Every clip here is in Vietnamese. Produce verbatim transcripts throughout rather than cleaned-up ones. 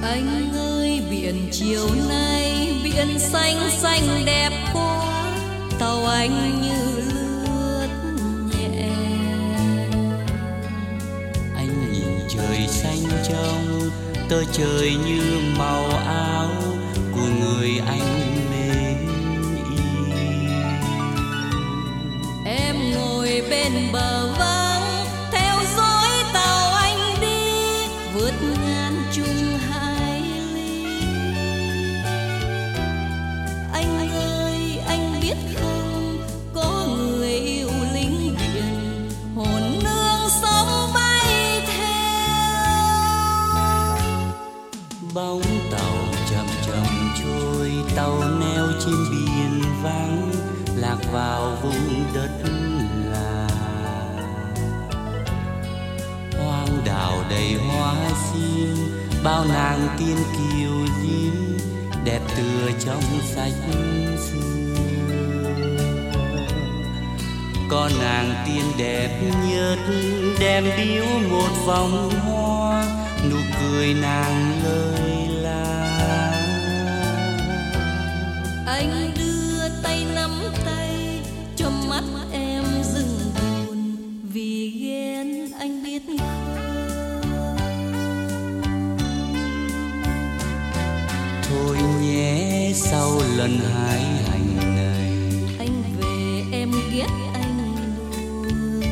Anh ơi biển chiều nay biển xanh xanh đẹp quá, tàu anh như lướt nhẹ. Anh nhìn trời xanh trong tơ trời như màu áo của người anh mến yêu. Em ngồi bên bờ vắng theo dõi tàu anh đi vượt ngàn chung hải ly. Anh ơi anh biết không, có người yêu lính biển hồn nương sống bay theo. Bóng tàu chậm chậm trôi, tàu neo trên biển vắng lạc vào vùng đất lạ. Hoang đảo đầy hoa sim, bao nàng tiên kiều diễm đẹp tựa trong sách xưa. Có nàng tiên đẹp nhất đem biếu một vòng hoa, nụ cười nàng lời la. Anh đưa tay nắm tay cho mắt em dừng buồn, vì ghen anh biết không. Thôi nhé sau lần hái hành này, Anh về em ghét anh luôn,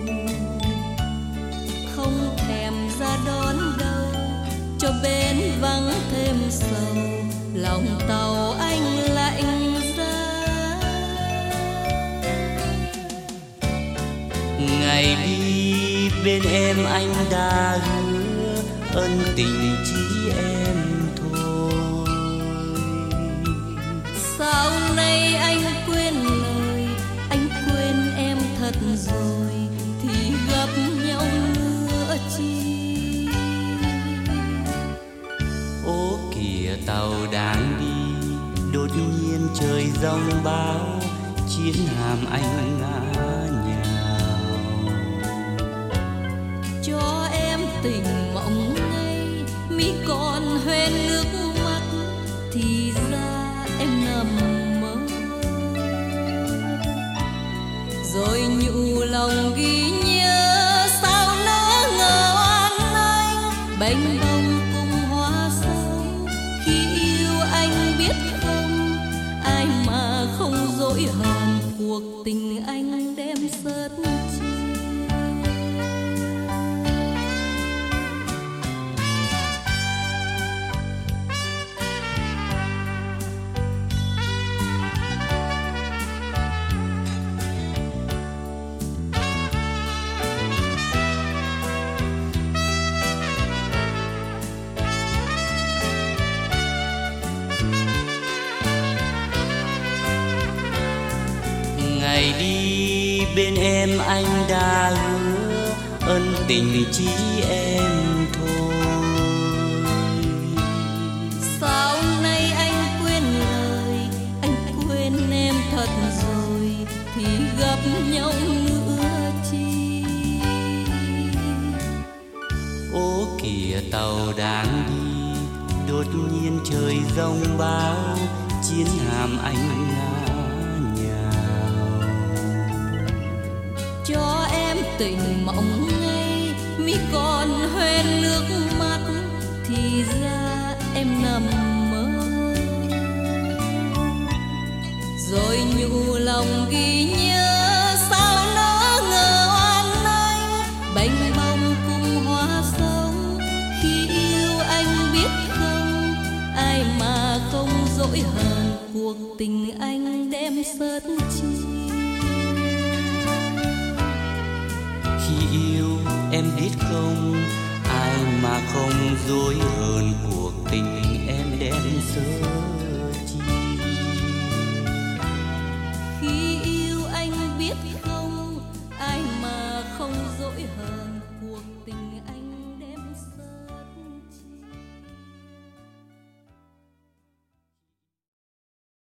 không thèm ra đón đâu cho bên vắng thêm sầu, lòng tàu anh lạnh giá. ngày đi bên em anh đã hứa ân tình chỉ em thôi. Sao nay anh quên lời, anh quên em thật rồi, thì gặp nhau nữa chi. Ô kìa tàu đang đi, đột nhiên trời giông bão, chiến hàm anh ngã nhào. Cho em tình mộng ngây, mi còn hoen nước mắt, thì ra em nằm mơ. Rồi nhủ lòng ghi nhớ, sao nỡ ngờ oan anh, bênh bông cùng hoa sông. Khi yêu anh biết không, ai mà không dỗi hờn, cuộc tình anh đem sớt chi. Ngày đi bên em anh đã hứa ân tình chỉ em thôi. Sao nay anh quên lời, anh quên em thật rồi, thì gặp nhau nữa chi. Ô kìa tàu đang đi, đột nhiên trời giông bão, chiến hàm anh ngã nhào. Cho em tình mộng ngây, mi còn hoen nước mắt, thì ra em nằm mơ. Rồi nhủ lòng ghi nhớ, sao nỡ ngờ oan anh, bênh bông cùng hoa sông. Khi yêu anh biết không, ai mà không dỗi hờn, cuộc tình anh đem sớt chi. Khi yêu em biết không, ai mà không dối hờn, cuộc tình em đem sớm